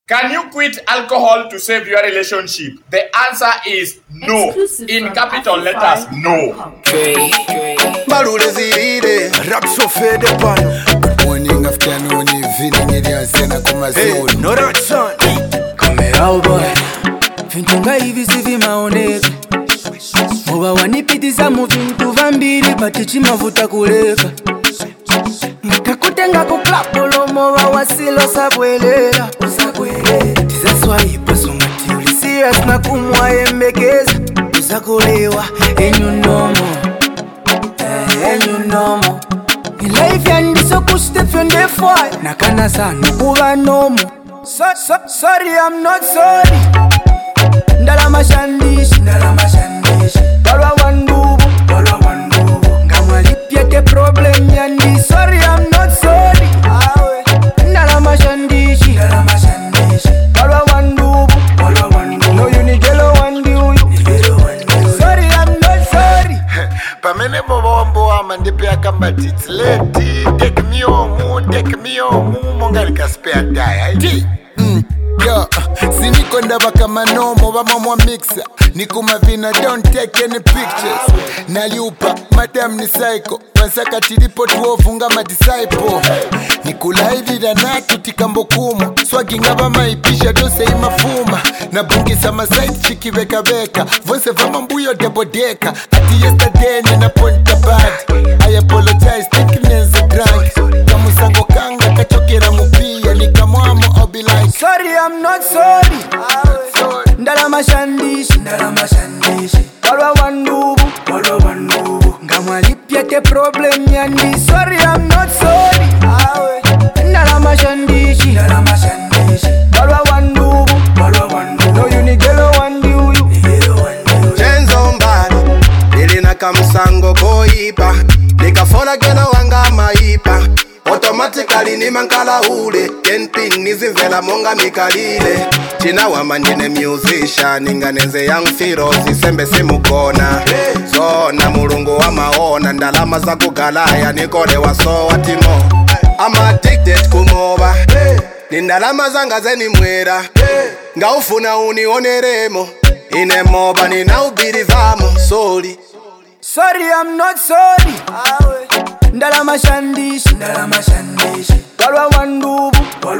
Can you quit alcohol to save your relationship? The answer is no. In capital letters, no. Good morning, afternoon, evening, ilianzena kumazoni. No that son. Kamera boy. Vintunga hivi sivi maoneka. Moba wanipitiza mu vintu vambiri batichi mavuta kuleka. Nikakutenga kuklapolo moba wasilo sabwelera. Tiza swaipa sumati ulisias na kumwa embekeza. Uzakulewa enyunomo. Enyunomo. Life yandi so kustefende fire. Nakana sana kuba nomo. Sorry, I'm not sorry. Ndala mashandishi. Balwa wandubu. Ngamwa lipya te problem yandi. Sorry, I'm not sorry. Ndala mashandishi. Balwa wandubu. No unigelo wandi uyu. Sorry, I'm not sorry. Pamene mobombo wama ndipe akambati it's late. Take me home, mongalika spare die. Yo, siniko ndaba kama nomo bamamwa mixer. Nikuma vina don't take any pictures. Naliupa, madam ni psycho. Wansaka tilipo tuovunga ma disciple. Nikulaidida na tutikambo kumo. Swagi ngaba maipisha dose imafuma. Nabungisa ma side chiki beka. Vonse vama mbuyo debodeka. Ati yesterday nina ponta bad. I apologize, thinking is a drunk. Kamusango kanga kachokera mupia. Nikamwamo I'll be like sorry, I'm not sorry. Ndala mashandishi. Balwa wandubu. Ngamwa lipya te problem yandi. Sorry, I'm not sorry. Ndala mashandishi. Balwa wandubu. No unigelo wandi uyu. Chenzo mbani nilina kamsango koipa. Nikafona gena wanga maipa. Automatically ni mankala ule. Kenpin nizimvela monga mikalile. China wamanjine musician. Inganenze young firozi sembe simukona. Zona mulungu wa maona. Ndalama za kugalaya nikole waso watimo. I'm addicted kumoba. Nindalama zanga zeni mwera. Ngaufuna unioneremo. Ine moba nina ubirivamo. Sorry, I'm not sorry. Ndala mashandishi. Balwa wandubu.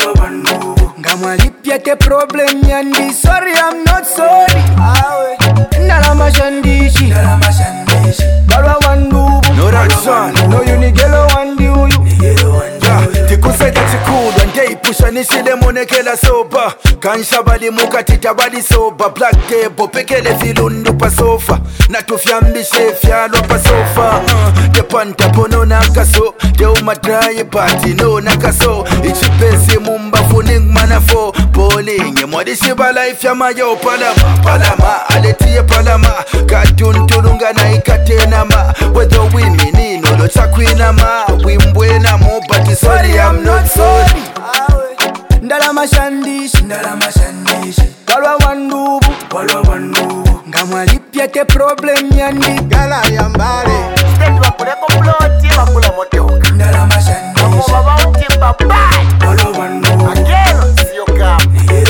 Ngamwa lipya te problem yandi. Sorry, I'm not sorry. Ndala mashandishi. Balwa wandubu. No that son. No unigelo wandi uyu. Tikuseka chikudwa ngeipusha nishile monekela soba. Kanshabali muka titabali soba. Black table pekele filundu pa sofa. Natufyambishe fyalwa pa sofa. Depanta pono nakaso. Deo matraye party no nakaso. Ichipesi mumba funing manafo. Bowling mwadishi life ya mayo palama. Aletie palama. Katun tulunga na ikatena ma. Wedo wimi nino lo chakwina ma. Wimbwe na mo but sorry I'm not sorry. Ndala mashandishi. Balwa wandubu. Ngamwa lipya te problem yandi. Gala yambare. State wakule komploti wakula motoka. Ndala mashandishi. Waba utimba bye. Agero siyo kama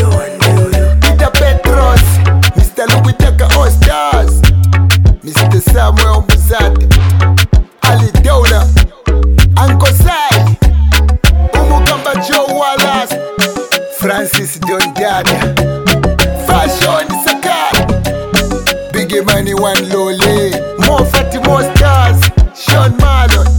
Peter Petros, Mr. Louis Taka All Stars, Mr. Samuel Muzate, Ali Dola, Uncle Sai, Umukamba Joe Wallace, Francis John Dada, Fashion Sakar, Biggie Money One Lole, More Fatty More Stars, Sean Marlon.